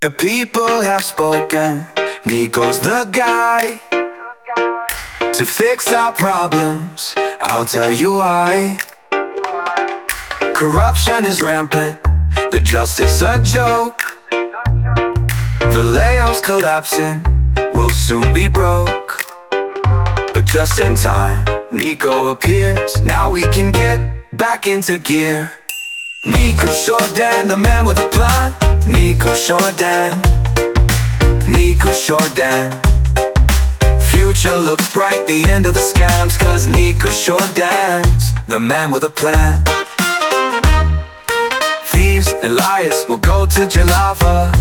The people have spoken. Nico's the guy to fix our problems. I'll tell you why. Corruption is rampant, the justice a joke. The layoffs collapsing, we'll soon be broke. But just in time, Nico appears. Now we can get back into gear. Nico Jordan, the man with a plan. Nico Jordan, Nico Jordan. Future looks bright, the end of the scams, 'cause Nico Jordan's the man with a plan. Thieves and liars will go to Jalava,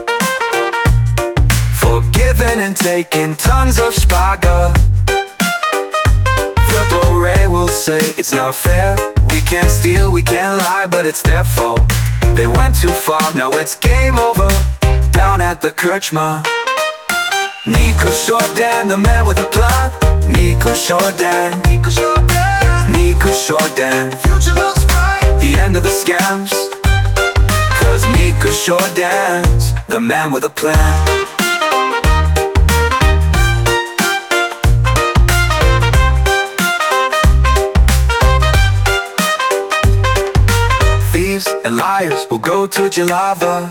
forgiving and taking tons of spaga. The Bore will say it's not fair. We can't steal, we can't lie, but it's their fault. They went too far, now it's game over. Down at the Kerchma. Nico Jordan, the man with a plan. Nico Jordan, Nico Jordan, Nico Jordan. Future looks bright, the end of the scams, 'cause Nico Jordan's the man with a plan. Thieves and liars will go to Jalava,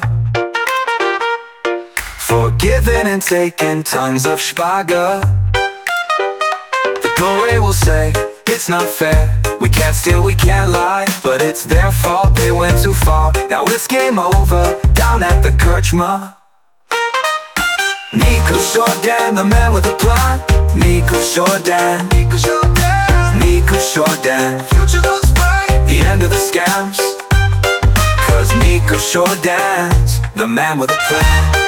forgiving and taking tons of spaga. The Bore will say it's not fair. We can't steal, we can't lie, but it's their fault. They went too far, now it's game over. Down at the Kerchma. Nico Jordan, the man with a plan. Nico Jordan, Nico Jordan, Nico Jordan. Future looks bright, the end of the scams, 'cause Nico Jordan's the man with a plan.